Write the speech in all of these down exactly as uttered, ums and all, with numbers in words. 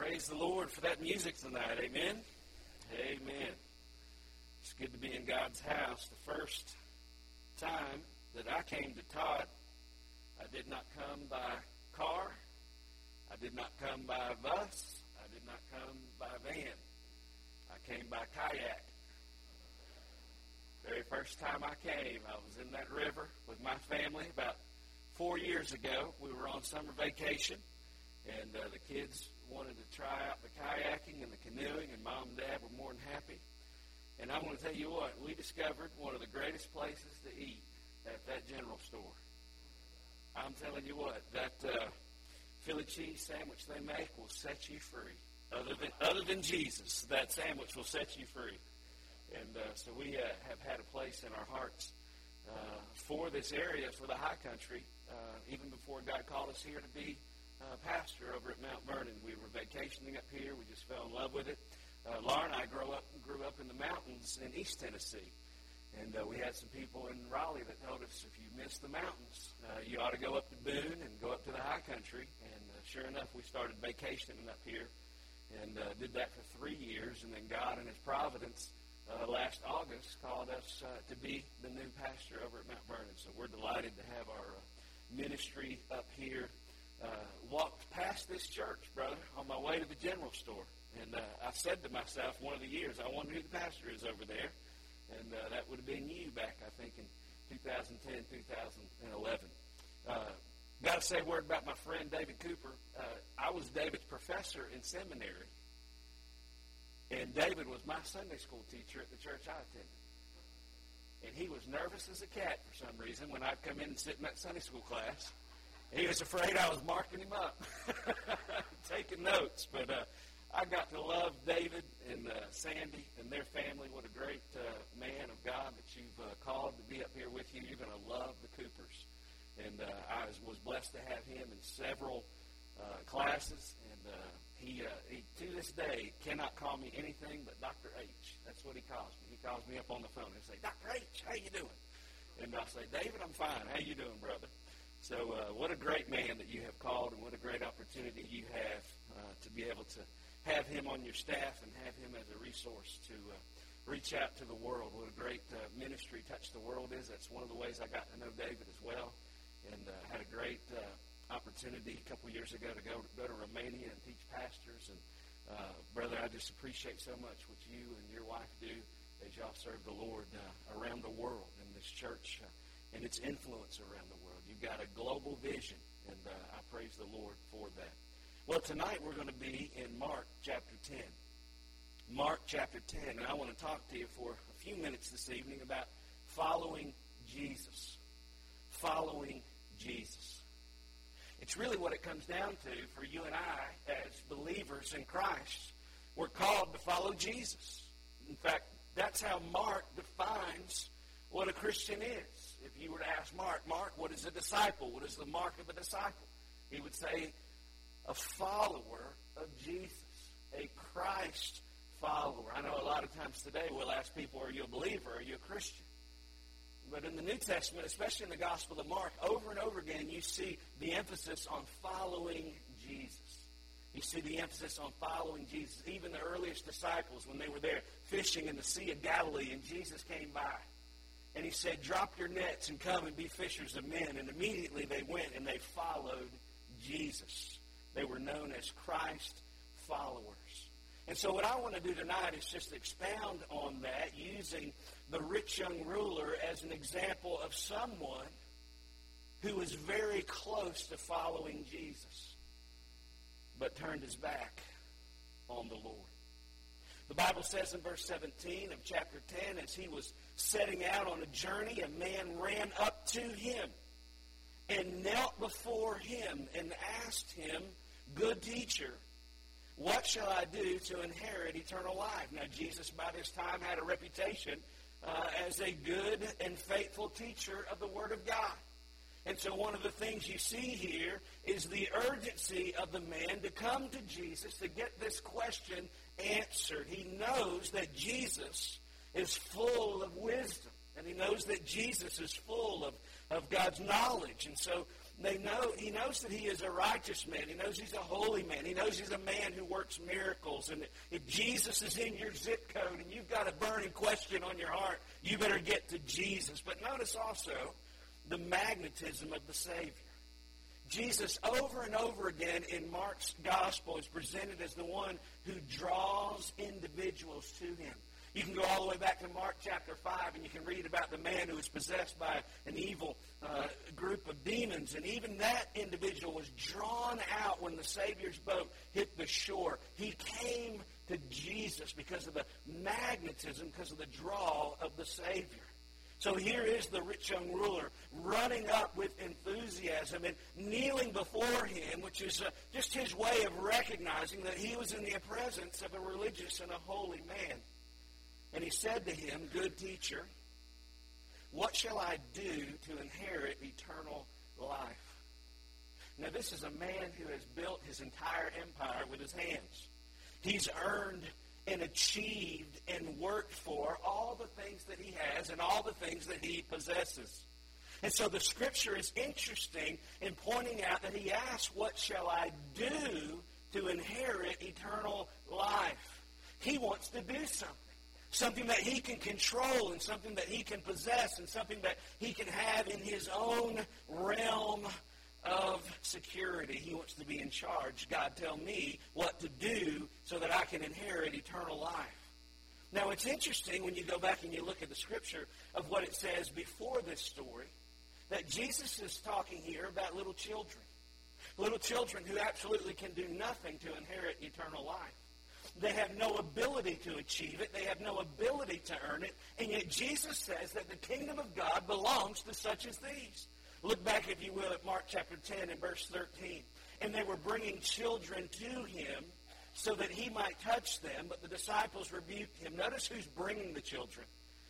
Praise the Lord for that music tonight. Amen? Amen. It's good to be in God's house. The first time that I came to Todd, I did not come by car. I did not come by bus. I did not come by van. I came by kayak. Very first time I came, I was in that river with my family about four years ago. We were on summer vacation, and uh, the kids wanted to try out the kayaking and the canoeing, and Mom and Dad were more than happy. And I want to tell you what, we discovered one of the greatest places to eat at that general store. I'm telling you what, that uh, Philly cheese sandwich they make will set you free. Other than other than Jesus, that sandwich will set you free. And uh, so we uh, have had a place in our hearts uh, for this area, for the high country, uh, even before God called us here to be uh, pastor over at Mount Vernon. We were vacationing up here. We just fell in love with it. Uh, Laura and I grew up grew up in the mountains in East Tennessee. And uh, we had some people in Raleigh that told us, if you miss the mountains, uh, you ought to go up to Boone and go up to the high country. And uh, sure enough, we started vacationing up here and uh, did that for three years. And then God in His providence uh, last August called us uh, to be the new pastor over at Mount Vernon. So we're delighted to have our uh, ministry up here. Uh, walked past this church, brother, on my way to the general store. And uh, I said to myself one of the years, I wonder who the pastor is over there. And uh, that would have been you back, I think, in two thousand ten, two thousand eleven. Uh, got to say a word about my friend David Cooper. Uh, I was David's professor in seminary. And David was my Sunday school teacher at the church I attended. And he was nervous as a cat for some reason when I'd come in and sit in that Sunday school class. He was afraid I was marking him up, taking notes. But uh, I got to love David and uh, Sandy and their family. What a great uh, man of God that you've uh, called to be up here with you. You're going to love the Coopers. And uh, I was, was blessed to have him in several uh, classes. And uh, he, uh, he, to this day, cannot call me anything but Doctor H. That's what he calls me. He calls me up on the phone and say, Doctor H, how you doing? And I'll say, David, I'm fine. How you doing, brother? So uh, what a great man that you have called, and what a great opportunity you have uh, to be able to have him on your staff and have him as a resource to uh, reach out to the world. What a great uh, ministry Touch the World is. That's one of the ways I got to know David as well, and uh, had a great uh, opportunity a couple years ago to go to, go to Romania and teach pastors. And uh, brother, I just appreciate so much what you and your wife do as y'all serve the Lord uh, around the world in this church uh, and its influence around the world. You've got a global vision, and uh, I praise the Lord for that. Well, tonight we're going to be in Mark chapter ten. Mark chapter ten, and I want to talk to you for a few minutes this evening about following Jesus. Following Jesus. It's really what it comes down to for you and I as believers in Christ. We're called to follow Jesus. In fact, that's how Mark defines what a Christian is. If you were to ask Mark, Mark, what is a disciple? What is the mark of a disciple? He would say, a follower of Jesus, a Christ follower. I know a lot of times today we'll ask people, are you a believer? Are you a Christian? But in the New Testament, especially in the Gospel of Mark, over and over again you see the emphasis on following Jesus. You see the emphasis on following Jesus. Even the earliest disciples, when they were there fishing in the Sea of Galilee and Jesus came by, and He said, drop your nets and come and be fishers of men. And immediately they went and they followed Jesus. They were known as Christ followers. And so what I want to do tonight is just expound on that using the rich young ruler as an example of someone who was very close to following Jesus, but turned his back on the Lord. The Bible says in verse seventeen of chapter ten, as he was setting out on a journey, a man ran up to him and knelt before him and asked him, good teacher, what shall I do to inherit eternal life? Now, Jesus by this time had a reputation uh, as a good and faithful teacher of the Word of God. And so one of the things you see here is the urgency of the man to come to Jesus to get this question answered. He knows that Jesus is full of wisdom, and he knows that Jesus is full of, of God's knowledge. And so They know, he knows that he is a righteous man. He knows he's a holy man. He knows he's a man who works miracles. And if Jesus is in your zip code and you've got a burning question on your heart, you better get to Jesus. But notice also the magnetism of the Savior. Jesus, over and over again in Mark's gospel, is presented as the one who draws individuals to him. You can go all the way back to Mark chapter five, and you can read about the man who was possessed by an evil uh, group of demons. And even that individual was drawn out when the Savior's boat hit the shore. He came to Jesus because of the magnetism, because of the draw of the Savior. So here is the rich young ruler running up with enthusiasm and kneeling before him, which is uh, just his way of recognizing that he was in the presence of a religious and a holy man. And he said to him, "Good teacher, what shall I do to inherit eternal life?" Now, this is a man who has built his entire empire with his hands. He's earned and achieved and worked for all the things that he has and all the things that he possesses. And so the Scripture is interesting in pointing out that he asks, "What shall I do to inherit eternal life?" He wants to do something. Something that he can control and something that he can possess and something that he can have in his own realm of security. He wants to be in charge. God, tell me what to do so that I can inherit eternal life. Now, it's interesting when you go back and you look at the Scripture of what it says before this story, that Jesus is talking here about little children. Little children who absolutely can do nothing to inherit eternal life. They have no ability to achieve it. They have no ability to earn it. And yet Jesus says that the kingdom of God belongs to such as these. Look back, if you will, at Mark chapter ten and verse thirteen. "And they were bringing children to him so that he might touch them, but the disciples rebuked him." Notice who's bringing the children.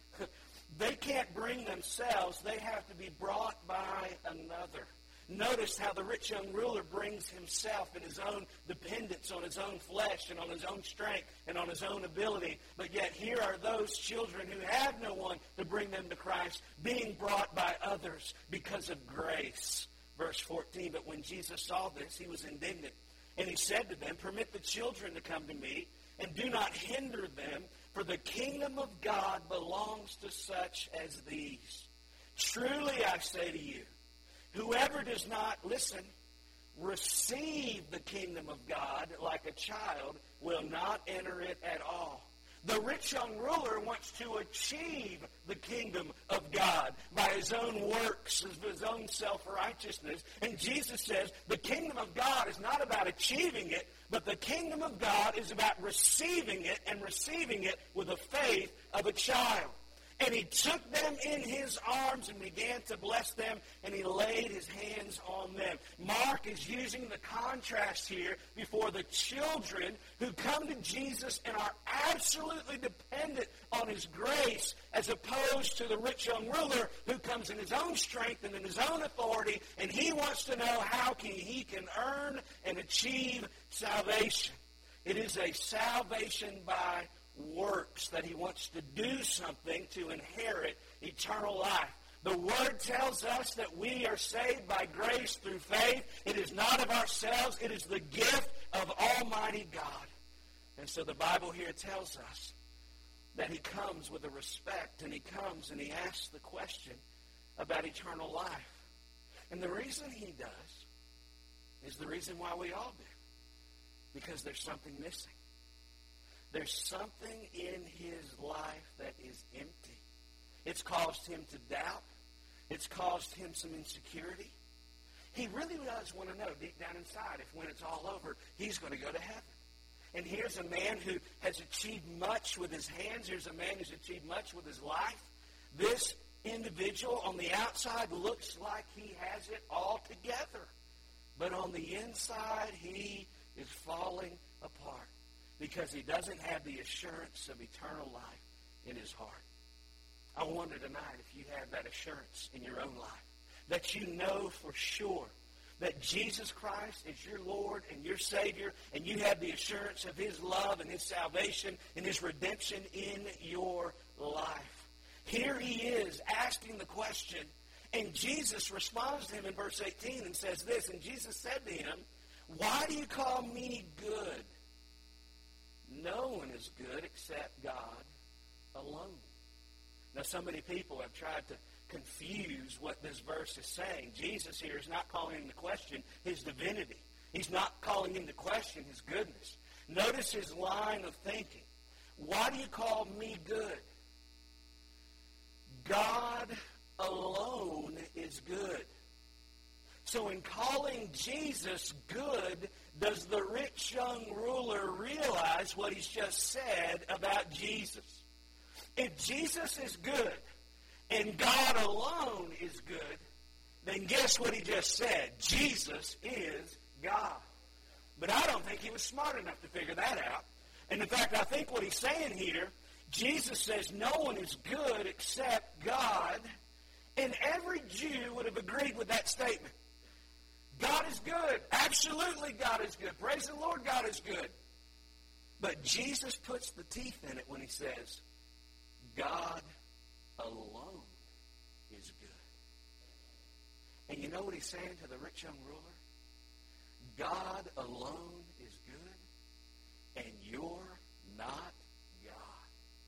They can't bring themselves. They have to be brought by another. Notice how the rich young ruler brings himself and his own dependence on his own flesh and on his own strength and on his own ability. But yet here are those children who have no one to bring them to Christ, being brought by others because of grace. Verse fourteen, "But when Jesus saw this, he was indignant. And he said to them, 'Permit the children to come to me, and do not hinder them, for the kingdom of God belongs to such as these. Truly I say to you, whoever does not,' listen, 'receive the kingdom of God like a child will not enter it at all.'" The rich young ruler wants to achieve the kingdom of God by his own works, his own self-righteousness. And Jesus says the kingdom of God is not about achieving it, but the kingdom of God is about receiving it and receiving it with the faith of a child. "And he took them in his arms and began to bless them, and he laid his hands on them." Mark is using the contrast here before the children who come to Jesus and are absolutely dependent on his grace, as opposed to the rich young ruler who comes in his own strength and in his own authority, and he wants to know how can, he can earn and achieve salvation. It is a salvation by works, that he wants to do something to inherit eternal life. The Word tells us that we are saved by grace through faith. It is not of ourselves. It is the gift of Almighty God. And so the Bible here tells us that he comes with a respect, and he comes and he asks the question about eternal life. And the reason he does is the reason why we all do. Because there's something missing. There's something in his life that is empty. It's caused him to doubt. It's caused him some insecurity. He really does want to know deep down inside if when it's all over, he's going to go to heaven. And here's a man who has achieved much with his hands. Here's a man who's achieved much with his life. This individual on the outside looks like he has it all together. But on the inside, he is falling apart, because he doesn't have the assurance of eternal life in his heart. I wonder tonight if you have that assurance in your own life, that you know for sure that Jesus Christ is your Lord and your Savior, and you have the assurance of his love and his salvation and his redemption in your life. Here he is asking the question, And Jesus responds to him in verse eighteen and says this, and Jesus said to him, why do you call me good? No one is good except God alone. Now, so many people have tried to confuse what this verse is saying. Jesus here is not calling into question his divinity. He's not calling into question his goodness. Notice his line of thinking. Why do you call me good? God alone is good. So in calling Jesus good, does the rich young ruler realize what he's just said about Jesus? If Jesus is good and God alone is good, then guess what he just said? Jesus is God. But I don't think he was smart enough to figure that out. And in fact, I think what he's saying here, Jesus says no one is good except God. And every Jew would have agreed with that statement. God is good. Absolutely God is good. Praise the Lord, God is good. But Jesus puts the teeth in it when he says, God alone is good. And you know what he's saying to the rich young ruler? God alone is good, and you're not God.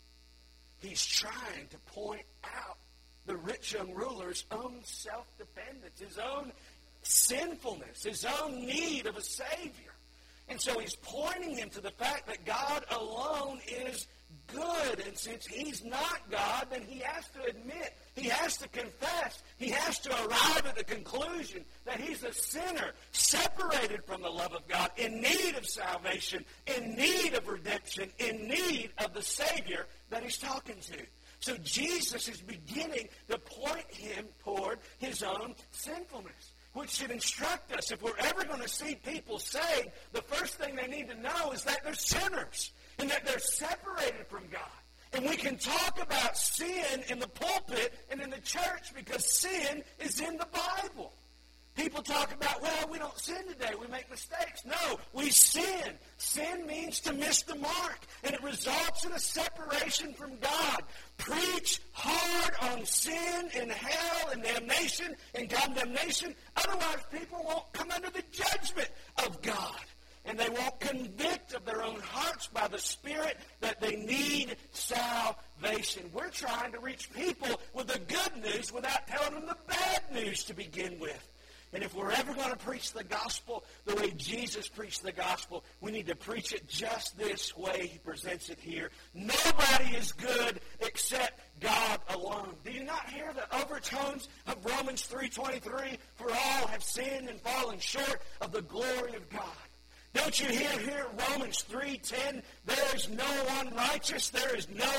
He's trying to point out the rich young ruler's own self-dependence, his own sinfulness, his own need of a Savior. And so he's pointing him to the fact that God alone is good. And since he's not God, then he has to admit, he has to confess, he has to arrive at the conclusion that he's a sinner, separated from the love of God, in need of salvation, in need of redemption, in need of the Savior that he's talking to. So Jesus is beginning to point him toward his own sinfulness, which should instruct us. If we're ever going to see people saved, the first thing they need to know is that they're sinners and that they're separated from God. And we can talk about sin in the pulpit and in the church because sin is in the Bible. People talk about, well, we don't sin today. We make mistakes. No, we sin. Sin means to miss the mark, and it results in a separation from God. Preach hard on sin and hell and damnation and condemnation. Otherwise, people won't come under the judgment of God, and they won't convict of their own hearts by the Spirit that they need salvation. We're trying to reach people with the good news without telling them the bad news to begin with. And if we're ever going to preach the gospel the way Jesus preached the gospel, we need to preach it just this way he presents it here. Nobody is good except God alone. Do you not hear the overtones of Romans three twenty-three? For all have sinned and fallen short of the glory of God. Don't you hear here Romans three ten? There is no one righteous. There is no,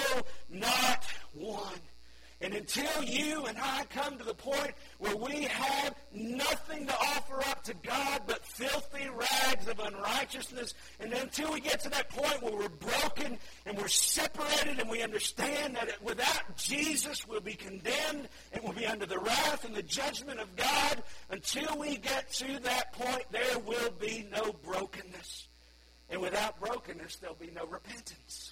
not one. And until you and I come to the point where we have nothing to offer up to God but filthy rags of unrighteousness, and until we get to that point where we're broken and we're separated and we understand that without Jesus we'll be condemned and we'll be under the wrath and the judgment of God, until we get to that point, there will be no brokenness. And without brokenness, there'll be no repentance.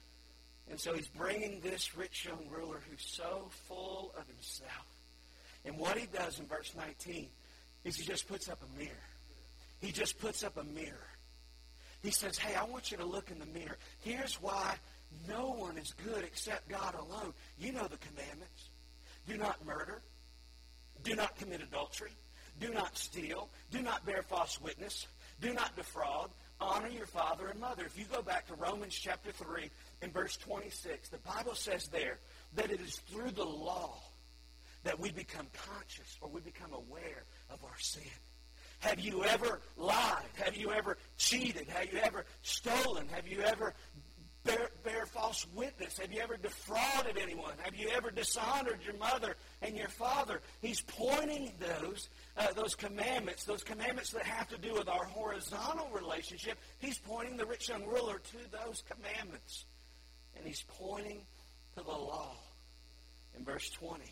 And so he's bringing this rich young ruler who's so full of himself. And what he does in verse nineteen is he just puts up a mirror. He just puts up a mirror. He says, hey, I want you to look in the mirror. Here's why no one is good except God alone. You know the commandments. Do not murder. Do not commit adultery. Do not steal. Do not bear false witness. Do not defraud. Honor your father and mother. If you go back to Romans chapter three and verse twenty-six, the Bible says there that it is through the law that we become conscious or we become aware of our sin. Have you ever lied? Have you ever cheated? Have you ever stolen? Have you ever bear, bear false witness? Have you ever defrauded anyone? Have you ever dishonored your mother and your father? He's pointing those Uh, those commandments, those commandments that have to do with our horizontal relationship, he's pointing the rich young ruler to those commandments. And he's pointing to the law. In verse twenty,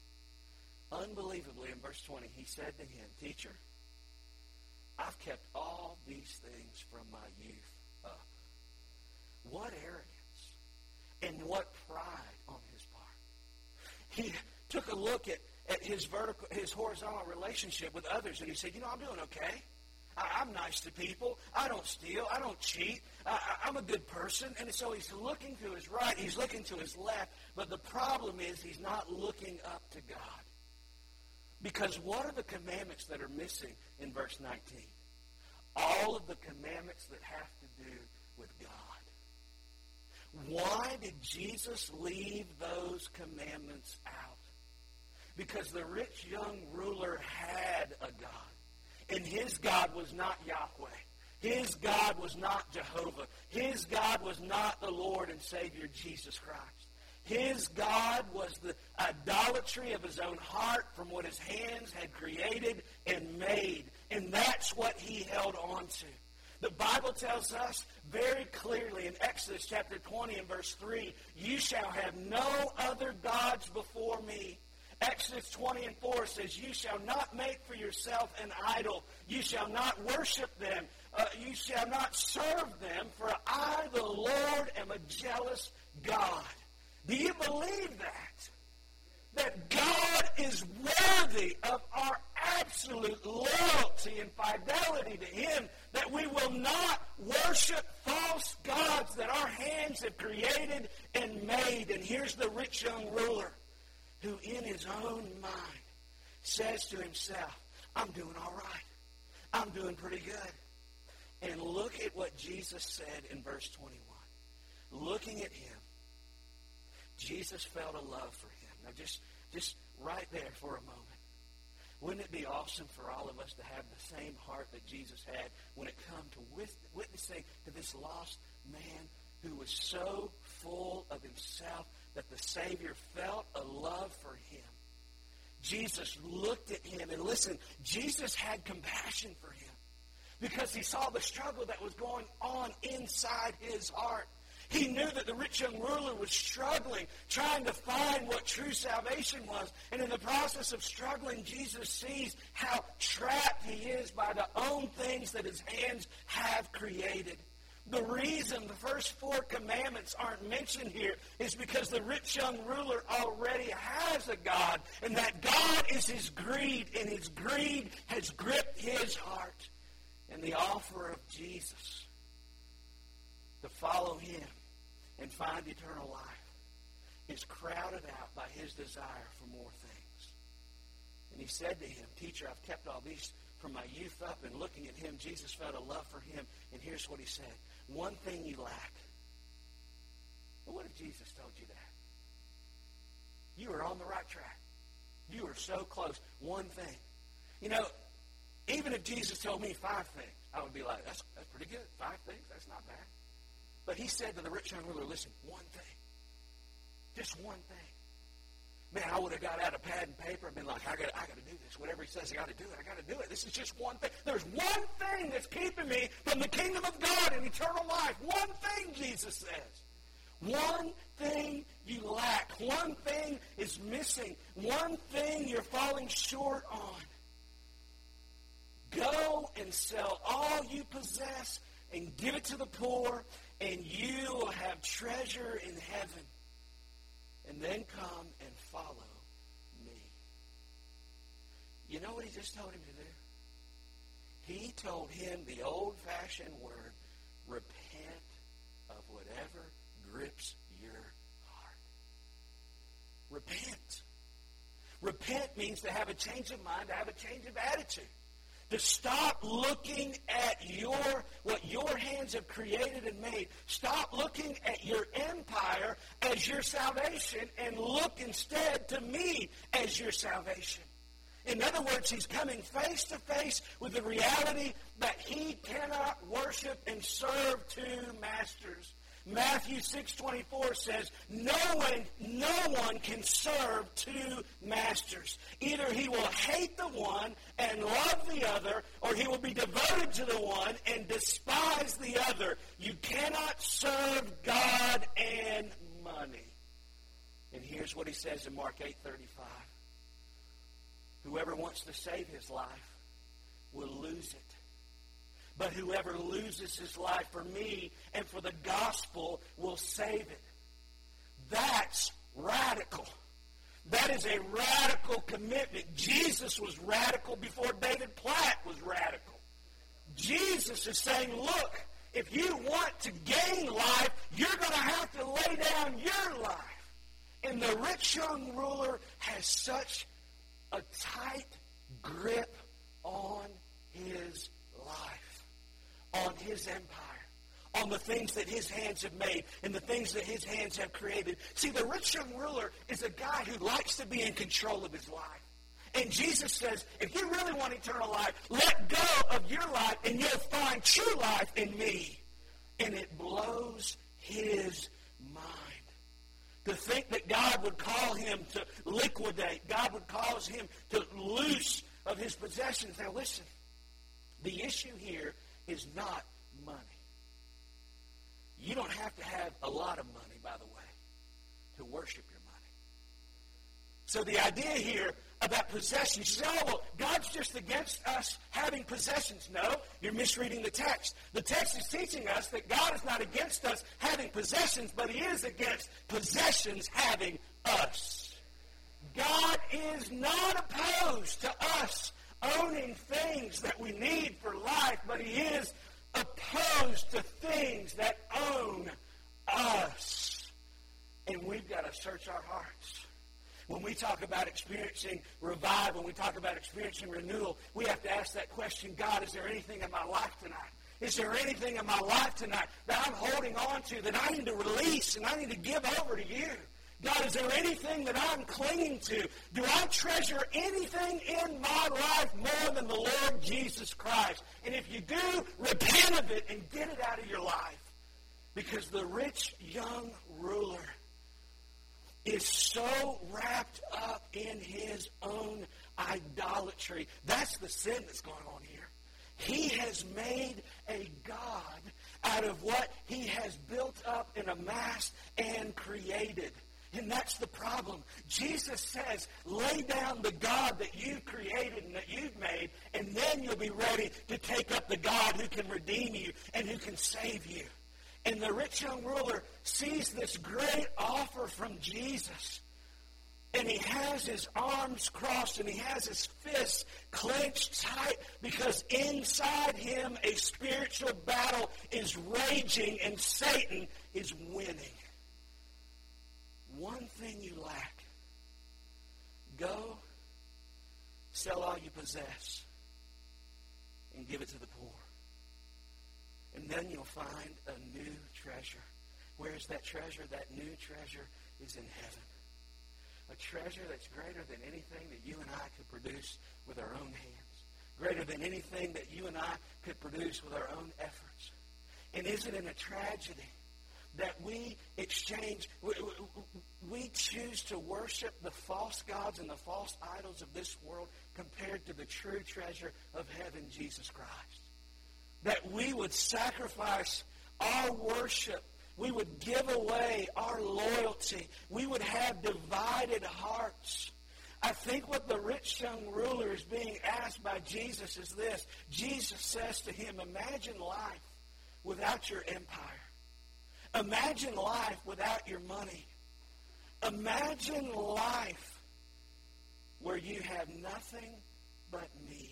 unbelievably in verse twenty, he said to him, Teacher, I've kept all these things from my youth up. What arrogance and what pride on his part. He took a look at at his vertical, his horizontal relationship with others, and he said, you know, I'm doing okay. I, I'm nice to people. I don't steal. I don't cheat. I, I, I'm a good person. And so he's looking to his right. He's looking to his left. But the problem is he's not looking up to God. Because what are the commandments that are missing in verse nineteen? All of the commandments that have to do with God. Why did Jesus leave those commandments out? Because the rich young ruler had a God. And his God was not Yahweh. His God was not Jehovah. His God was not the Lord and Savior Jesus Christ. His God was the idolatry of his own heart from what his hands had created and made. And that's what he held on to. The Bible tells us very clearly in Exodus chapter twenty and verse three, you shall have no other gods before me. Exodus twenty and four says, you shall not make for yourself an idol. You shall not worship them. Uh, you shall not serve them, for I, the Lord, am a jealous God. Do you believe that? That God is worthy of our absolute loyalty and fidelity to him, that we will not worship false gods that our hands have created and made. And here's the rich young ruler who in his own mind says to himself, I'm doing all right. I'm doing pretty good. And look at what Jesus said in verse twenty-one. Looking at him, Jesus felt a love for him. Now just, just right there for a moment. Wouldn't it be awesome for all of us to have the same heart that Jesus had when it come to witnessing to this lost man who was so full of himself that the Savior felt a love for him? Jesus looked at him, and listen, Jesus had compassion for him because he saw the struggle that was going on inside his heart. He knew that the rich young ruler was struggling, trying to find what true salvation was. And in the process of struggling, Jesus sees how trapped he is by the own things that his hands have created. The reason the first four commandments aren't mentioned here is because the rich young ruler already has a God, and that God is his greed, and his greed has gripped his heart. And the offer of Jesus to follow him and find eternal life is crowded out by his desire for more things. And he said to him, Teacher, I've kept all these from my youth up. And looking at him, Jesus felt a love for him. And here's what he said. One thing you lack. Well, what if Jesus told you that? You are on the right track. You are so close. One thing. You know, even if Jesus told me five things, I would be like, that's, that's pretty good. Five things? That's not bad. But he said to the rich young ruler, listen, one thing. Just one thing. Man, I would have got out a pad and paper and been like, I got I got to do this. Whatever he says, I got to do it. I got to do it. This is just one thing. There's one thing that's keeping me from the kingdom of God and eternal life. One thing, Jesus says. One thing you lack. One thing is missing. One thing you're falling short on. Go and sell all you possess and give it to the poor, and you will have treasure in heaven. And then come and follow me. You know what he just told him to do? He told him the old-fashioned word, repent of whatever grips your heart. Repent. Repent means to have a change of mind, to have a change of attitude. To stop looking at your what your hands have created and made. Stop looking at your empire as your salvation and look instead to me as your salvation. In other words, he's coming face to face with the reality that he cannot worship and serve two masters. Matthew six twenty-four says, no one, no one can serve two masters. Either he will hate the one and love the other, or he will be devoted to the one and despise the other. You cannot serve God and money. And here's what he says in Mark eight thirty-five. Whoever wants to save his life will lose it. But whoever loses his life for me and for the gospel will save it. That's radical. That is a radical commitment. Jesus was radical before David Platt was radical. Jesus is saying, look, if you want to gain life, you're going to have to lay down your life. And the rich young ruler has such a tight grip on his life, on his empire, on the things that his hands have made and the things that his hands have created. See, the rich young ruler is a guy who likes to be in control of his life. And Jesus says, if you really want eternal life, let go of your life and you'll find true life in me. And it blows his mind. To think that God would call him to liquidate, God would cause him to loose of his possessions. Now listen, the issue here is not money. You don't have to have a lot of money, by the way, to worship your money. So the idea here about possessions, you say, oh, well, God's just against us having possessions. No, you're misreading the text. The text is teaching us that God is not against us having possessions, but he is against possessions having us. God is not opposed to us owning things that we need for life, but he is opposed to things that own us. And we've got to search our hearts. When we talk about experiencing revival, when we talk about experiencing renewal, we have to ask that question, God, is there anything in my life tonight? Is there anything in my life tonight that I'm holding on to that I need to release and I need to give over to you? God, is there anything that I'm clinging to? Do I treasure anything in my life more than the Lord Jesus Christ? And if you do, repent of it and get it out of your life. Because the rich young ruler is so wrapped up in his own idolatry. That's the sin that's going on here. He has made a god out of what he has built up and amassed and created. And that's the problem. Jesus says, lay down the God that you created and that you've made, and then you'll be ready to take up the God who can redeem you and who can save you. And the rich young ruler sees this great offer from Jesus. And he has his arms crossed and he has his fists clenched tight because inside him a spiritual battle is raging and Satan is winning. One thing you lack. Go, sell all you possess, and give it to the poor. And then you'll find a new treasure. Where's that treasure? That new treasure is in heaven. A treasure that's greater than anything that you and I could produce with our own hands. Greater than anything that you and I could produce with our own efforts. And isn't it a tragedy that we exchange, we, we choose to worship the false gods and the false idols of this world compared to the true treasure of heaven, Jesus Christ? That we would sacrifice our worship. We would give away our loyalty. We would have divided hearts. I think what the rich young ruler is being asked by Jesus is this. Jesus says to him, imagine life without your empire. Imagine life without your money. Imagine life where you have nothing but me.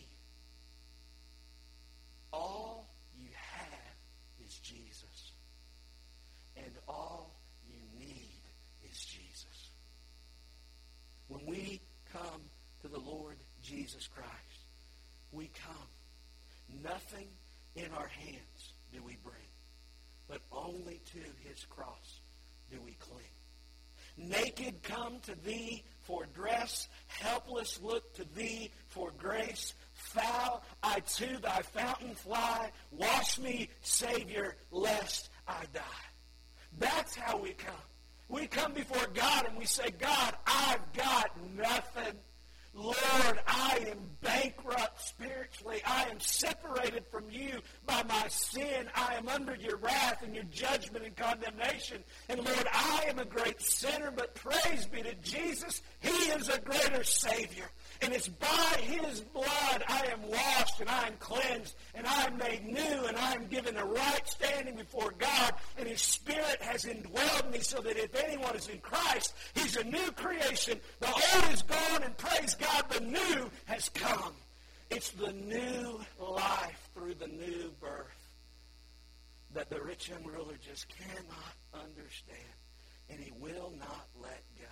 All you have is Jesus. And all you need is Jesus. When we come to the Lord Jesus Christ, we come. Nothing in our hands do we bring, but only to his cross do we cling. Naked come to thee for dress, helpless look to thee for grace. Foul I to thy fountain fly, wash me, Savior, lest I die. That's how we come. We come before God and we say, God, I've got nothing. Lord, I am bankrupt spiritually. I am separated from you by my sin. I am under your wrath and your judgment and condemnation. And Lord, I am a great sinner, but praise be to Jesus. He is a greater Savior. And it's by his blood I am washed and I am cleansed and I am made new and I am given a right standing before God. And his Spirit has indwelled me so that if anyone is in Christ, he's a new creation. The old is gone and praise God, the new has come. It's the new life through the new birth that the rich young ruler just cannot understand. And he will not let go.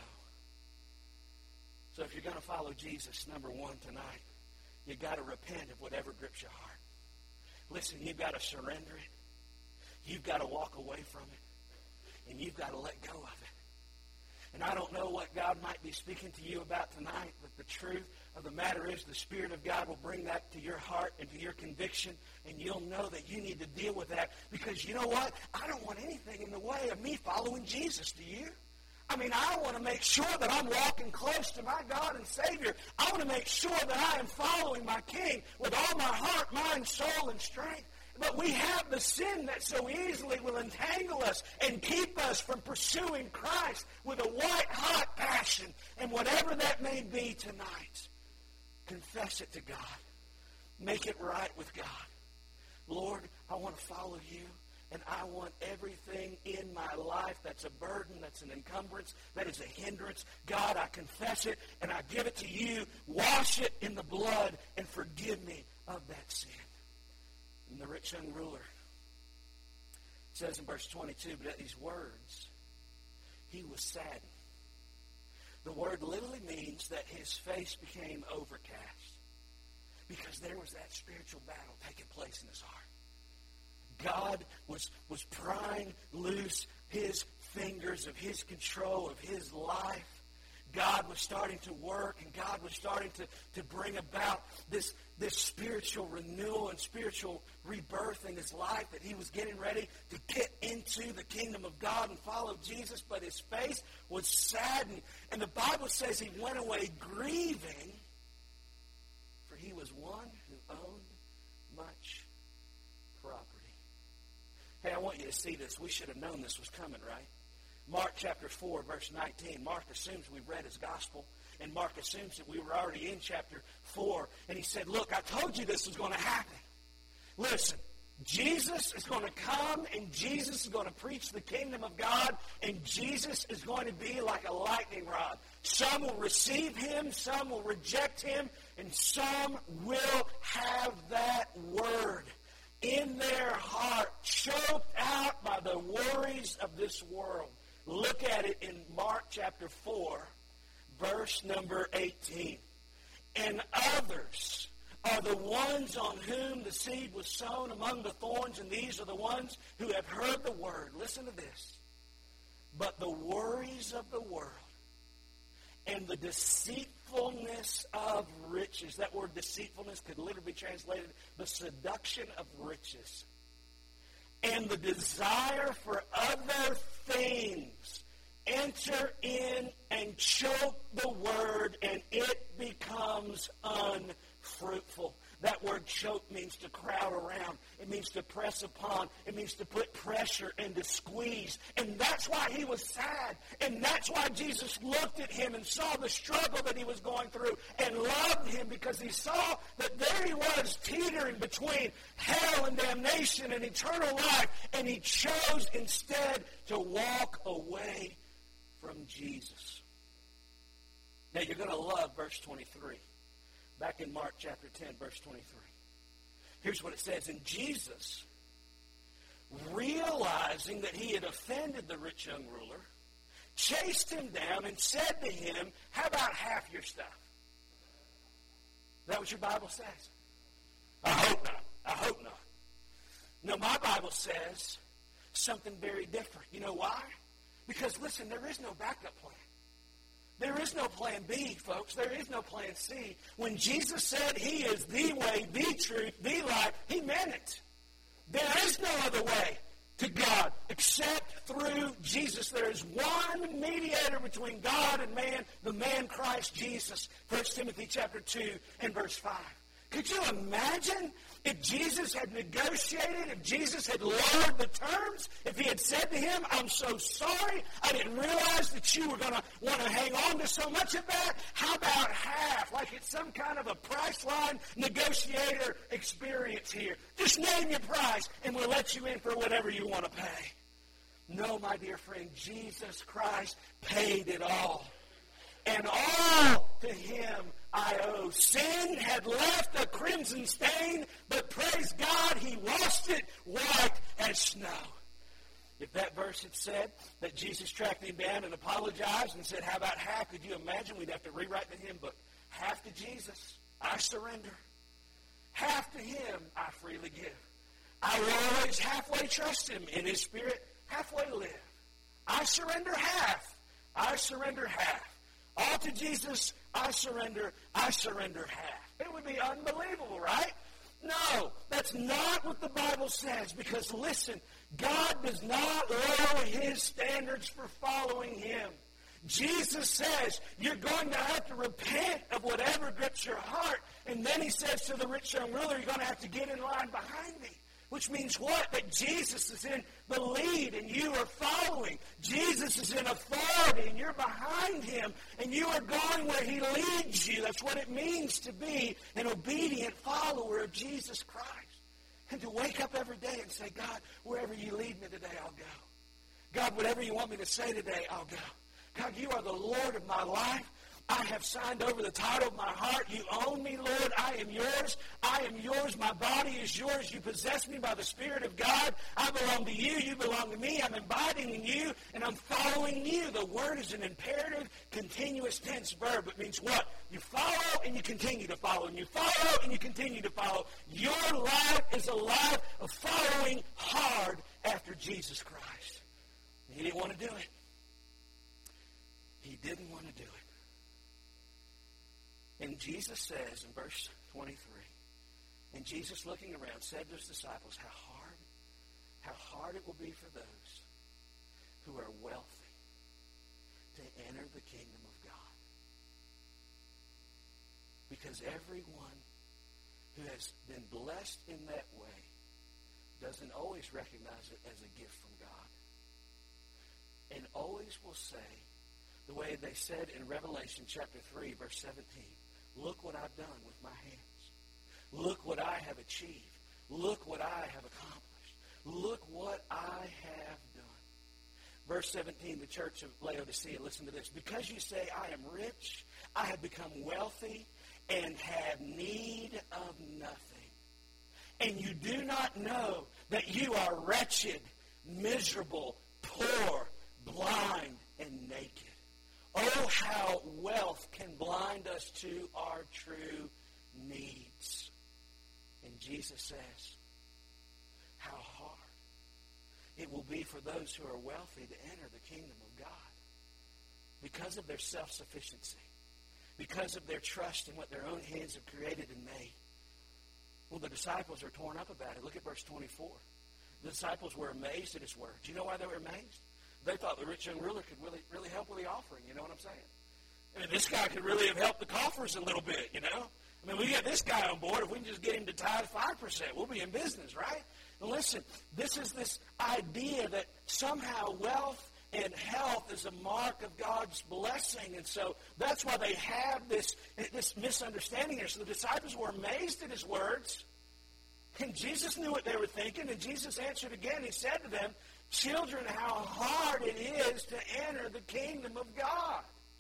So if you're going to follow Jesus, number one tonight, you've got to repent of whatever grips your heart. Listen, you've got to surrender it. You've got to walk away from it. And you've got to let go of it. And I don't know what God might be speaking to you about tonight, but the truth of the matter is the Spirit of God will bring that to your heart and to your conviction, and you'll know that you need to deal with that. Because you know what? I don't want anything in the way of me following Jesus. Do you? I mean, I want to make sure that I'm walking close to my God and Savior. I want to make sure that I am following my King with all my heart, mind, soul, and strength. But we have the sin that so easily will entangle us and keep us from pursuing Christ with a white-hot passion. And whatever that may be tonight, confess it to God. Make it right with God. Lord, I want to follow you. And I want everything in my life that's a burden, that's an encumbrance, that is a hindrance. God, I confess it, and I give it to you. Wash it in the blood, and forgive me of that sin. And the rich young ruler says in verse twenty-two, but at these words, he was saddened. The word literally means that his face became overcast because there was that spiritual battle taking place in his heart. God was, was prying loose his fingers of his control of his life. God was starting to work, and God was starting to, to bring about this, this spiritual renewal and spiritual rebirth in his life, that he was getting ready to get into the kingdom of God and follow Jesus, but his face was saddened. And the Bible says he went away grieving, for he was one who owned much property. Hey, I want you to see this. We should have known this was coming, right? Mark chapter four, verse nineteen. Mark assumes we've read his gospel, and Mark assumes that we were already in chapter four. And he said, look, I told you this was going to happen. Listen, Jesus is going to come, and Jesus is going to preach the kingdom of God, and Jesus is going to be like a lightning rod. Some will receive him, some will reject him, and some will have that word in their heart, choked out by the worries of this world. Look at it in Mark chapter four, verse number eighteen. And others are the ones on whom the seed was sown among the thorns, and these are the ones who have heard the word. Listen to this. But the worries of the world and the deceitfulness of riches. That word deceitfulness could literally be translated the seduction of riches. And the desire for other things enter in and choke the word, and it becomes unfruitful. That word choke means to crowd around. It means to press upon. It means to put pressure and to squeeze. And that's why he was sad. And that's why Jesus looked at him and saw the struggle that he was going through and loved him, because he saw that there he was teetering between hell and damnation and eternal life. And he chose instead to walk away from Jesus. Now you're going to love verse twenty-three. Back in Mark chapter ten, verse twenty-three. Here's what it says. And Jesus, realizing that he had offended the rich young ruler, chased him down and said to him, how about half your stuff? Is that what your Bible says? I hope not. I hope not. No, my Bible says something very different. You know why? Because, listen, there is no backup plan. There is no plan B, folks. There is no plan C. When Jesus said he is the way, the truth, the life, he meant it. There is no other way to God except through Jesus. There is one mediator between God and man, the man Christ Jesus. First Timothy chapter two and verse five. Could you imagine if Jesus had negotiated, if Jesus had lowered the terms, if he had said to him, I'm so sorry, I didn't realize that you were going to want to hang on to so much of that. How about half? Like it's some kind of a Priceline negotiator experience here. Just name your price and we'll let you in for whatever you want to pay. No, my dear friend, Jesus Christ paid it all. And all to him I owe. Sin had left a crimson stain, but praise God, he washed it white as snow. If that verse had said that Jesus tracked him down and apologized and said, how about half? Could you imagine? We'd have to rewrite the hymn book. Half to Jesus, I surrender. Half to him, I freely give. I will always halfway trust him. In his spirit, halfway live. I surrender half. I surrender half. All to Jesus, I surrender, I surrender half. It would be unbelievable, right? No, that's not what the Bible says, because listen, God does not lower his standards for following him. Jesus says you're going to have to repent of whatever grips your heart, and then he says to the rich young ruler, you're going to have to get in line behind me. Which means what? That Jesus is in the lead and you are following. Jesus is in authority and you're behind him and you are going where he leads you. That's what it means to be an obedient follower of Jesus Christ. And to wake up every day and say, God, wherever you lead me today, I'll go. God, whatever you want me to say today, I'll go. God, you are the Lord of my life. I have signed over the title of my heart. You own me, Lord. I am yours. I am yours. My body is yours. You possess me by the Spirit of God. I belong to you. You belong to me. I'm abiding in you, and I'm following you. The word is an imperative, continuous tense verb. It means what? You follow and you continue to follow, and you follow and you continue to follow. Your life is a life of following hard after Jesus Christ. He didn't want to do it. He didn't want to do it. And Jesus says in verse twenty-three, and Jesus looking around said to his disciples, how hard, how hard it will be for those who are wealthy to enter the kingdom of God. Because everyone who has been blessed in that way doesn't always recognize it as a gift from God. And always will say, the way they said in Revelation chapter three, verse seventeen, look what I've done with my hands. Look what I have achieved. Look what I have accomplished. Look what I have done. Verse seventeen, the church of Laodicea, listen to this. Because you say, I am rich, I have become wealthy, and have need of nothing. And you do not know that you are wretched, miserable, poor, blind, and naked. Oh, how wealth can blind us to our true needs. And Jesus says, how hard it will be for those who are wealthy to enter the kingdom of God. Because of their self-sufficiency. Because of their trust in what their own hands have created and made. Well, the disciples are torn up about it. Look at verse twenty-four. The disciples were amazed at his words. Do you know why they were amazed? They thought the rich young ruler could really, really help with the offering. You know what I'm saying? I mean, this guy could really have helped the coffers a little bit, you know? I mean, we got this guy on board. If we can just get him to tithe five percent, we'll be in business, right? And listen, this is this idea that somehow wealth and health is a mark of God's blessing. And so that's why they have this, this misunderstanding here. So the disciples were amazed at his words. And Jesus knew what they were thinking. And Jesus answered again. He said to them, children, how hard it is to enter the kingdom of God.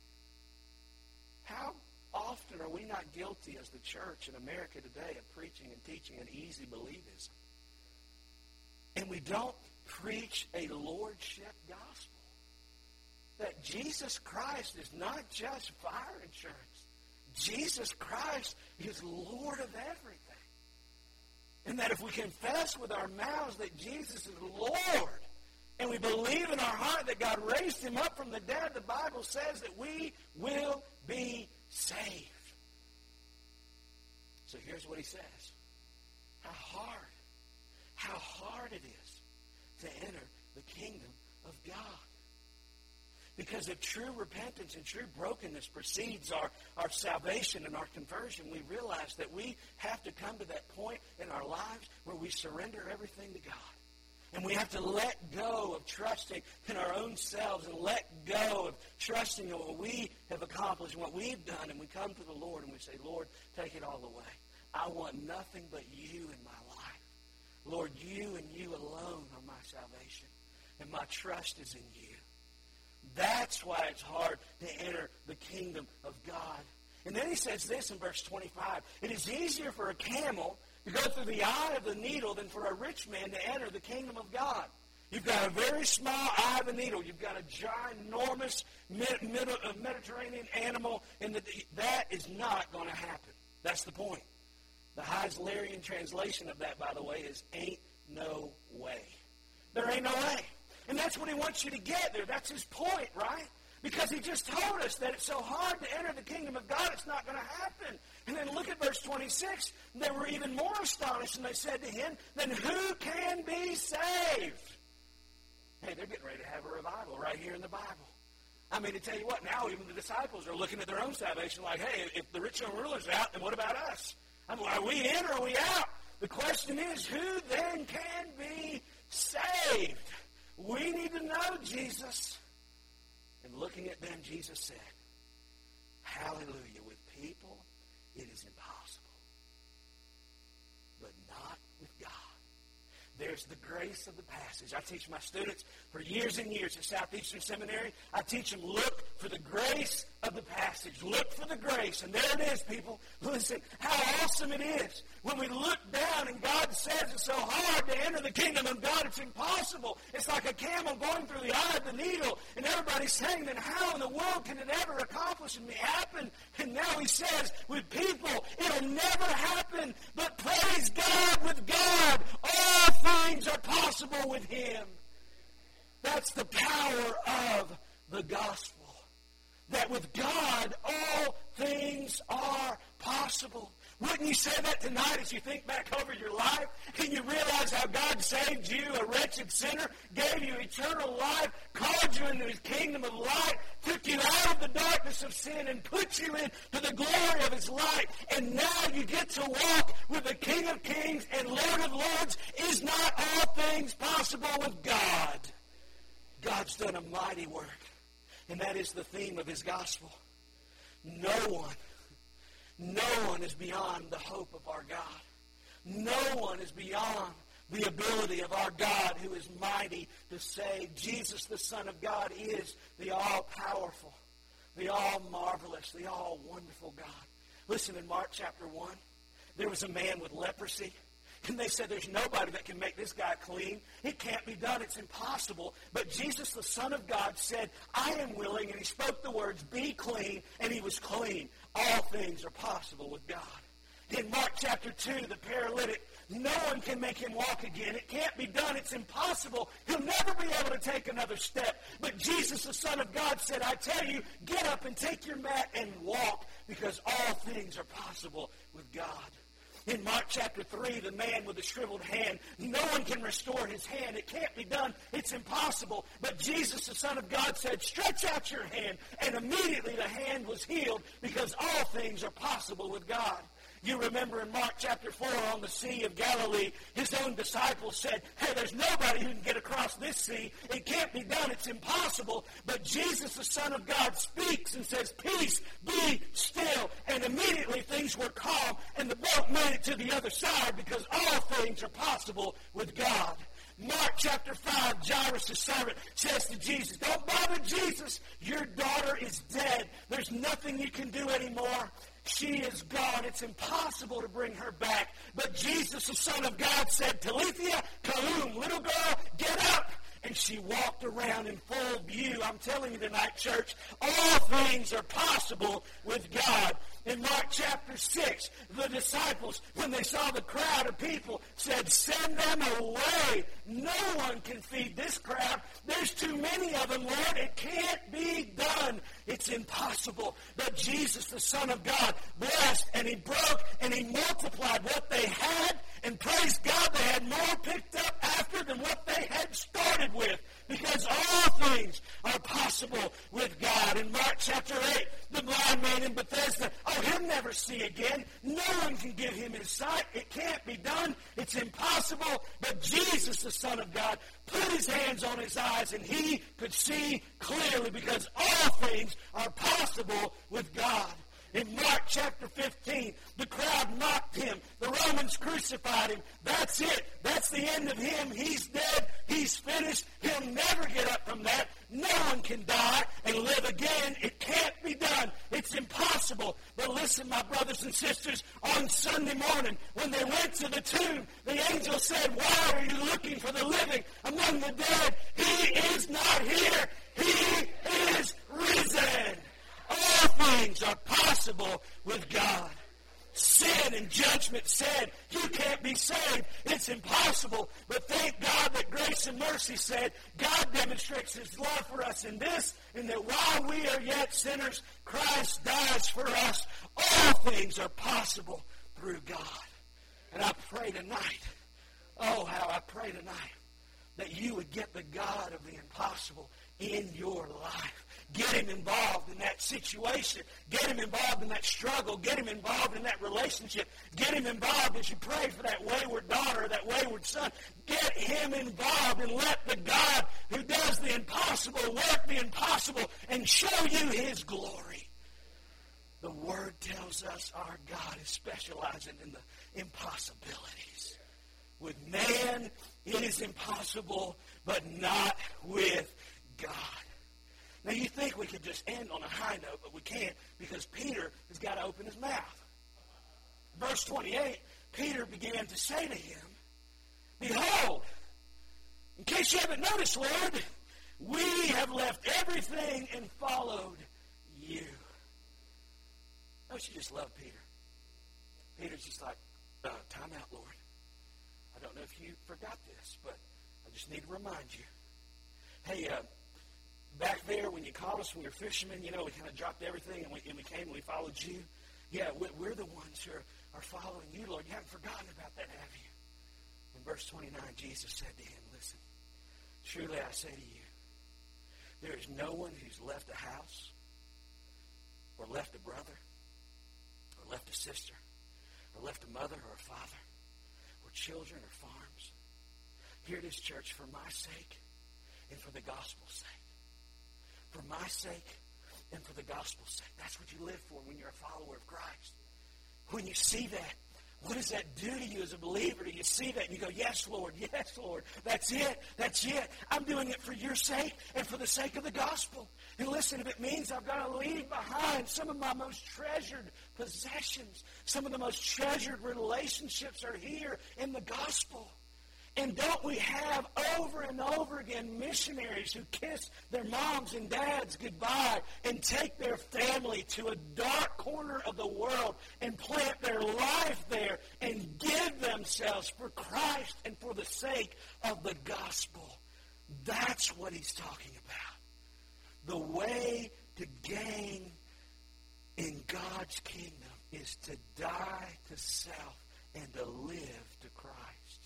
How often are we not guilty as the church in America today of preaching and teaching an easy believism? And we don't preach a lordship gospel. That Jesus Christ is not just fire insurance. Jesus Christ is Lord of everything. And that if we confess with our mouths that Jesus is Lord, and we believe in our heart that God raised him up from the dead, the Bible says that we will be saved. So here's what he says. How hard, how hard it is to enter the kingdom of God. Because if true repentance and true brokenness precedes our, our salvation and our conversion, we realize that we have to come to that point in our lives where we surrender everything to God. And we have to let go of trusting in our own selves and let go of trusting in what we have accomplished and what we've done. And we come to the Lord and we say, Lord, take it all away. I want nothing but you in my life. Lord, you and you alone are my salvation. And my trust is in you. That's why it's hard to enter the kingdom of God. And then he says this in verse twenty-five. It is easier for a camel to go through the eye of the needle than for a rich man to enter the kingdom of God. You've got a very small eye of the needle. You've got a ginormous Mediterranean animal. And that is not going to happen. That's the point. The Heislerian translation of that, by the way, is ain't no way. There ain't no way. And that's what he wants you to get there. That's his point, right? Because he just told us that it's so hard to enter the kingdom of God, it's not going to happen. And then look at verse twenty-six. They were even more astonished, and they said to him, then who can be saved? Hey, they're getting ready to have a revival right here in the Bible. I mean, to tell you what, now even the disciples are looking at their own salvation like, hey, if the rich young ruler's out, then what about us? I mean, are we in or are we out? The question is, who then can be saved? We need to know Jesus. And looking at them, Jesus said, hallelujah, with people it is impossible, but not with God. There's the grace of the passage. I teach my students for years and years at Southeastern Seminary. I teach them, look for the grace of the passage. Look for the grace. And there it is, people. Listen, how awesome it is. When we look down and God says it's so hard to enter the kingdom of God, it's impossible. It's like a camel going through the eye of the needle. And everybody's saying, then how in the world can it ever accomplish and happen? And now he says, with people, it'll never happen. But praise God, with God, all things are possible with him. That's the power of the gospel. That with God, all things are possible. Wouldn't you say that tonight as you think back over your life? Can you realize how God saved you, a wretched sinner, gave you eternal life, called you into his kingdom of light, took you out of the darkness of sin and put you into the glory of his light, and now you get to walk with the King of Kings and Lord of Lords? Is not all things possible with God? God's done a mighty work, and that is the theme of his gospel. No one No one is beyond the hope of our God. No one is beyond the ability of our God who is mighty to save. Jesus, the Son of God, is the all-powerful, the all-marvelous, the all-wonderful God. Listen, in Mark chapter one, there was a man with leprosy. And they said, there's nobody that can make this guy clean. It can't be done. It's impossible. But Jesus, the Son of God, said, I am willing. And he spoke the words, be clean. And he was clean. All things are possible with God. In Mark chapter two, the paralytic, no one can make him walk again. It can't be done. It's impossible. He'll never be able to take another step. But Jesus, the Son of God, said, I tell you, get up and take your mat and walk, because all things are possible with God. In Mark chapter three, the man with the shriveled hand, no one can restore his hand. It can't be done. It's impossible. But Jesus, the Son of God, said, stretch out your hand. And immediately the hand was healed, because all things are possible with God. You remember in Mark chapter four on the Sea of Galilee, his own disciples said, hey, there's nobody who can get across this sea. It can't be done. It's impossible. But Jesus, the Son of God, speaks and says, peace, be still. And immediately things were calm, and the boat made it to the other side, because all things are possible with God. Mark chapter five, Jairus' servant says to Jesus, don't bother Jesus. Your daughter is dead. There's nothing you can do anymore. She is gone. It's impossible to bring her back. But Jesus, the Son of God, said, Talitha koum, little girl, get up. And she walked around in full view. I'm telling you tonight, church, all things are possible with God. In Mark chapter six, the disciples, when they saw the crowd of people, said, send them away. No one can feed this crowd. There's too many of them, Lord. It can't be done. It's impossible. But Jesus, the Son of God, blessed, and he broke, and he multiplied what they had, and praise God, they had more picked up after than what they had started with, because all things are possible never see again. No one can give him his sight. It can't be done. It's impossible. But Jesus, the Son of God, put his hands on his eyes, and he could see clearly, because all things are possible with God. In Mark chapter fifteen, the crowd mocked him. The Romans crucified him. That's it. That's the end of him. He's dead. He's finished. He'll never get up from that. No one can die and live again. It can't be done. It's impossible. But listen, my brothers and sisters, on Sunday morning, when they went to the tomb, the angel said, "Why are you looking for the living among the dead? He is not here. He is risen." All things are possible with God. Sin and judgment said, you can't be saved. It's impossible. But thank God that grace and mercy said, God demonstrates his love for us in this, and that while we are yet sinners, Christ dies for us. All things are possible through God. And I pray tonight, oh, how I pray tonight, that you would get the God of the impossible in your life. Get him involved in that situation. Get him involved in that struggle. Get him involved in that relationship. Get him involved as you pray for that wayward daughter, that wayward son. Get him involved and let the God who does the impossible work the impossible and show you his glory. The Word tells us our God is specializing in the impossibilities. With man, it is impossible, but not with God. Now, you think we could just end on a high note, but we can't, because Peter has got to open his mouth. Verse twenty-eight, Peter began to say to him, "Behold, in case you haven't noticed, Lord, we have left everything and followed you." Don't you just love Peter? Peter's just like, uh, time out, Lord. I don't know if you forgot this, but I just need to remind you. Hey, uh, back there when you called us when we were fishermen, you know, we kind of dropped everything and we, and we came and we followed you. Yeah, we're the ones who are, are following you, Lord. You haven't forgotten about that, have you? In verse twenty-nine, Jesus said to him, "Listen, truly I say to you, there is no one who's left a house or left a brother or left a sister or left a mother or a father or children or farms. Hear this, church, for my sake and for the gospel's sake. For my sake and for the gospel's sake." That's what you live for when you're a follower of Christ. When you see that, what does that do to you as a believer? Do you see that and you go, "Yes, Lord, yes, Lord. That's it. That's it. I'm doing it for your sake and for the sake of the gospel." And listen, if it means I've got to leave behind some of my most treasured possessions, some of the most treasured relationships are here in the gospel. And don't we have over and over again missionaries who kiss their moms and dads goodbye and take their family to a dark corner of the world and plant their life there and give themselves for Christ and for the sake of the gospel? That's what he's talking about. The way to gain in God's kingdom is to die to self and to live to Christ.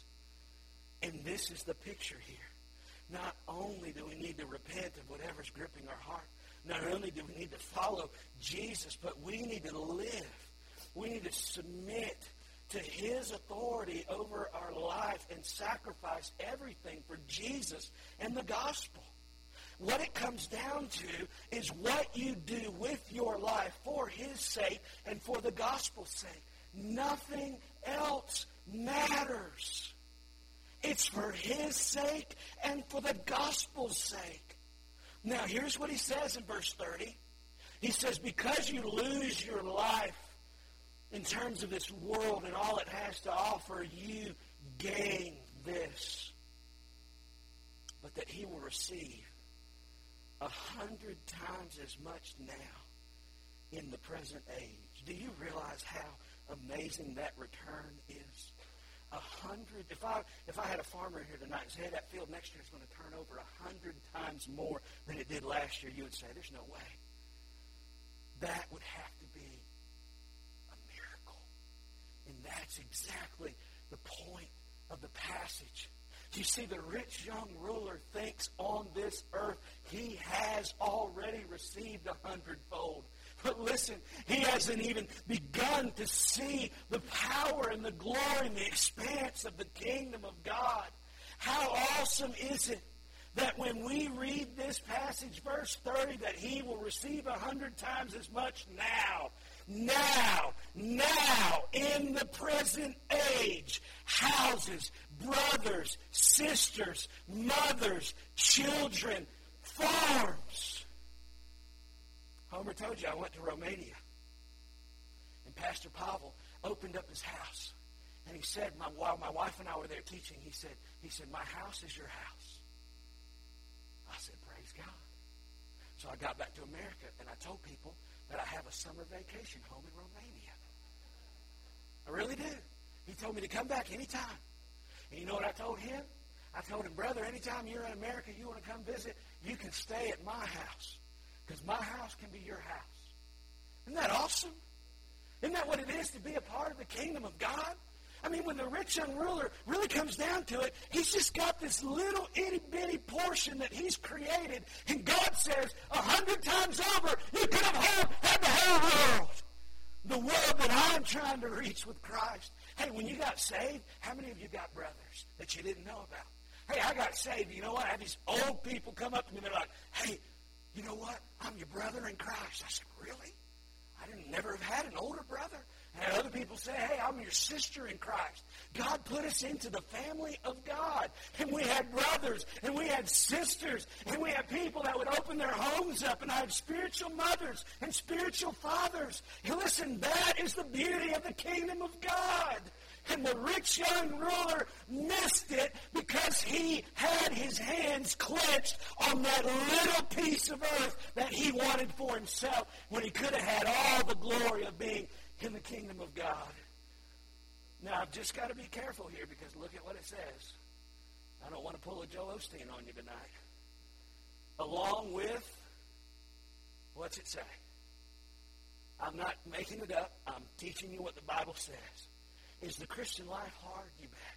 And this is the picture here. Not only do we need to repent of whatever's gripping our heart, not only do we need to follow Jesus, but we need to live. We need to submit to his authority over our life and sacrifice everything for Jesus and the gospel. What it comes down to is what you do with your life for his sake and for the gospel's sake. Nothing else matters. It's for his sake and for the gospel's sake. Now, here's what he says in verse thirty. He says, because you lose your life in terms of this world and all it has to offer, you gain this. But that he will receive a hundred times as much now in the present age. Do you realize how amazing that return is? A hundred. If I if I had a farmer here tonight and say, "Hey, that field next year is going to turn over a hundred times more than it did last year," you would say, "There's no way." That would have to be a miracle, and that's exactly the point of the passage. You see, the rich young ruler thinks on this earth he has already received a hundredfold. But listen, he hasn't even begun to see the power and the glory and the expanse of the kingdom of God. How awesome is it that when we read this passage, verse thirty, that he will receive a hundred times as much now, now, now, in the present age, houses, brothers, sisters, mothers, children, farms. Homer told you I went to Romania. And Pastor Pavel opened up his house. And he said, my, while my wife and I were there teaching, he said, he said, my house is your house. I said, praise God. So I got back to America, and I told people that I have a summer vacation home in Romania. I really do. He told me to come back anytime. And you know what I told him? I told him, brother, anytime you're in America, you want to come visit, you can stay at my house. Because my house can be your house. Isn't that awesome? Isn't that what it is to be a part of the kingdom of God? I mean, when the rich young ruler really comes down to it, he's just got this little itty-bitty portion that he's created. And God says, a hundred times over, you could have whole, had the whole world. The world that I'm trying to reach with Christ. Hey, when you got saved, how many of you got brothers that you didn't know about? Hey, I got saved. You know what? I had these old people come up to me and they're like, hey, you know what? I'm your brother in Christ. I said, really? I didn't never have had an older brother. And other people say, hey, I'm your sister in Christ. God put us into the family of God. And we had brothers, and we had sisters, and we had people that would open their homes up, and I had spiritual mothers and spiritual fathers. And listen, that is the beauty of the kingdom of God. And the rich young ruler missed it because he had his hands clenched on that little piece of earth that he wanted for himself when he could have had all the glory of being in the kingdom of God. Now, I've just got to be careful here because look at what it says. I don't want to pull a Joel Osteen on you tonight. Along with, what's it say? I'm not making it up. I'm teaching you what the Bible says. Is the Christian life hard? You bet.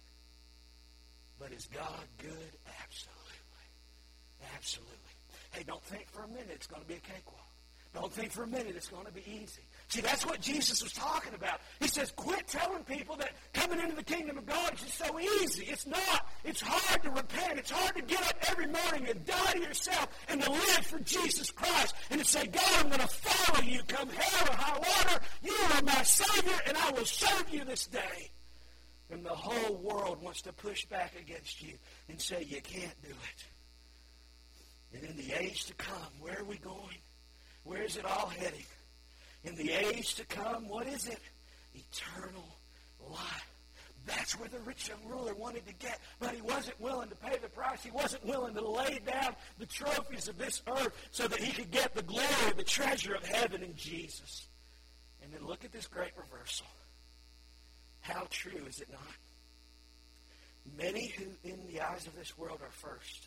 But is God good? Absolutely. Absolutely. Hey, don't think for a minute it's going to be a cakewalk. Don't think for a minute it's going to be easy. See, that's what Jesus was talking about. He says, quit telling people that coming into the kingdom of God is just so easy. It's not. It's hard to repent. It's hard to get up every morning and die to yourself and to live for Jesus Christ and to say, God, I'm going to follow you come hell or high water. You are my Savior, and I will serve you this day. And the whole world wants to push back against you and say, you can't do it. And in the age to come, where are we going? Where is it all heading? In the age to come, what is it? Eternal life. That's where the rich young ruler wanted to get, but he wasn't willing to pay the price. He wasn't willing to lay down the trophies of this earth so that he could get the glory, the treasure of heaven in Jesus. And then look at this great reversal. How true is it not? Many who in the eyes of this world are first,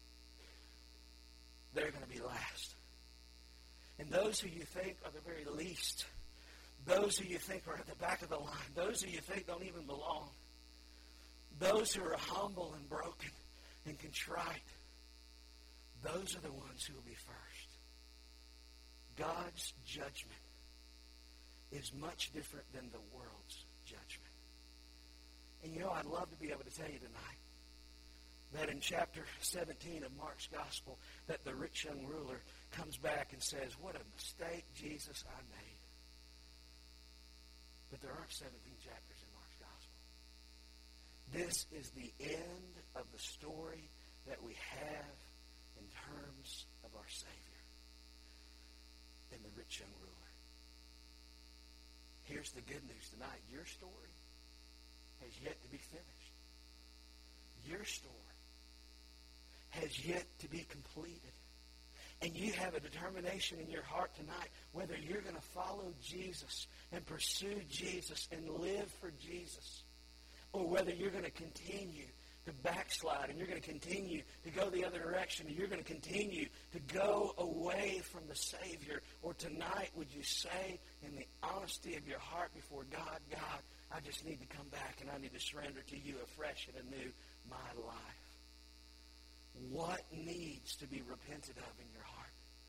they're going to be last. And those who you think are the very least, those who you think are at the back of the line, those who you think don't even belong, those who are humble and broken and contrite, those are the ones who will be first. God's judgment is much different than the world's judgment. And you know, I'd love to be able to tell you tonight that in chapter seventeen of Mark's Gospel, that the rich young ruler comes back and says, what a mistake, Jesus, I made. But there aren't seventeen chapters in Mark's Gospel. This is the end of the story that we have in terms of our Savior and the rich young ruler. Here's the good news tonight. Your story has yet to be finished. Your story has yet to be completed. And you have a determination in your heart tonight whether you're going to follow Jesus and pursue Jesus and live for Jesus, or whether you're going to continue to backslide and you're going to continue to go the other direction and you're going to continue to go away from the Savior. Or tonight, would you say in the honesty of your heart before God, God, I just need to come back and I need to surrender to you afresh and anew my life. What needs to be repented of in your heart?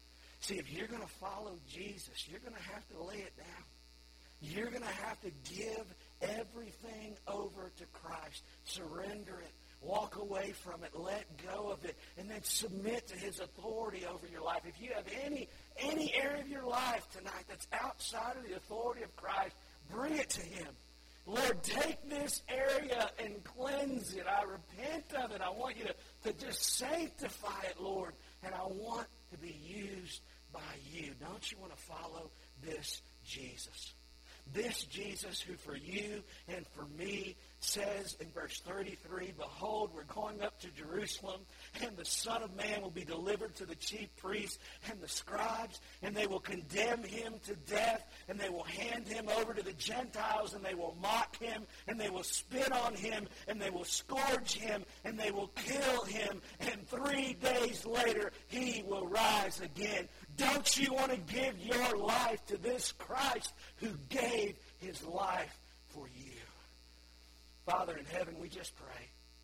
See, if you're going to follow Jesus, you're going to have to lay it down. You're going to have to give everything over to Christ. Surrender it. Walk away from it. Let go of it. And then submit to his authority over your life. If you have any, any area of your life tonight that's outside of the authority of Christ, bring it to him. Lord, take this area and cleanse it. I repent of it. I want you to, to just sanctify it, Lord. And I want to be used by you. Don't you want to follow this Jesus? This Jesus who for you and for me says in verse thirty-three, behold, we're going up to Jerusalem, and the Son of Man will be delivered to the chief priests and the scribes, and they will condemn him to death, and they will hand him over to the Gentiles, and they will mock him, and they will spit on him, and they will scourge him, and they will kill him, and three days later he will rise again. Don't you want to give your life to this Christ who gave his life for you? Father in heaven, we just pray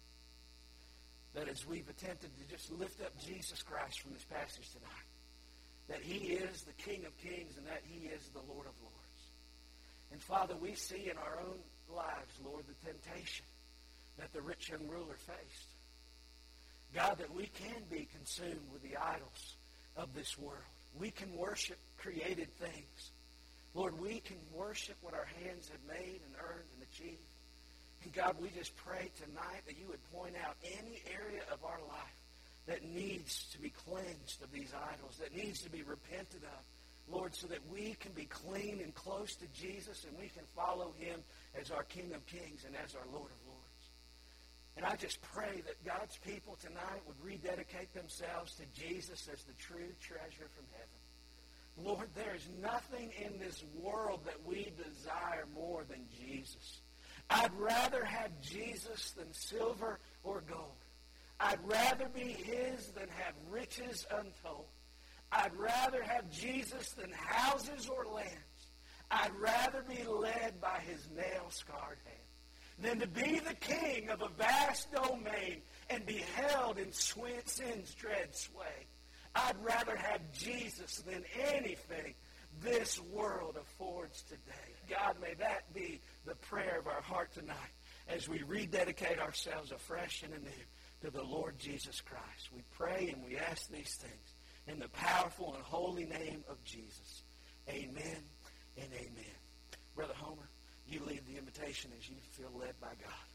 that as we've attempted to just lift up Jesus Christ from this passage tonight, that he is the King of kings and that he is the Lord of lords. And Father, we see in our own lives, Lord, the temptation that the rich young ruler faced. God, that we can be consumed with the idols of this world. We can worship created things. Lord, we can worship what our hands have made and earned and achieved. And God, we just pray tonight that you would point out any area of our life that needs to be cleansed of these idols, that needs to be repented of, Lord, so that we can be clean and close to Jesus and we can follow him as our King of kings and as our Lord of lords. And I just pray that God's people tonight would rededicate themselves to Jesus as the true treasure from heaven. Lord, there is nothing in this world that we desire more than Jesus. I'd rather have Jesus than silver or gold. I'd rather be his than have riches untold. I'd rather have Jesus than houses or lands. I'd rather be led by his nail-scarred hand than to be the king of a vast domain and be held in sin's dread sway. I'd rather have Jesus than anything this world affords today. God, may that be the prayer of our heart tonight as we rededicate ourselves afresh and anew to the Lord Jesus Christ. We pray and we ask these things in the powerful and holy name of Jesus. Amen and amen. Brother Homer, you lead the invitation as you feel led by God.